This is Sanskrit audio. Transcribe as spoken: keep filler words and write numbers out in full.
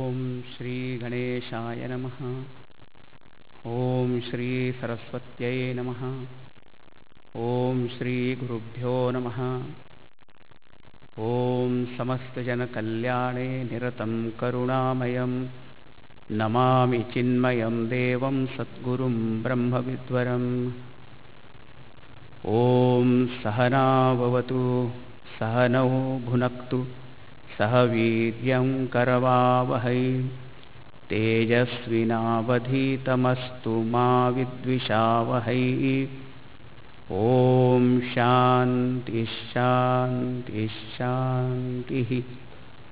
ॐ श्रीगणेशाय नमः। ॐ श्रीसरस्वत्यै नमः। ॐ श्रीगुरुभ्यो नमः। ॐ समस्तजनकल्याणे निरतं करुणामयं नमामि चिन्मयं देवं सद्गुरुं ब्रह्मविद्वरम्। ॐ सहना भवतु सहनौ भुनक्तु सह वीर्यं करवावहै तेजस्विनावधीतमस्तु मा विद्विषावहै। ॐ शान्तिः शान्तिः शान्तिः।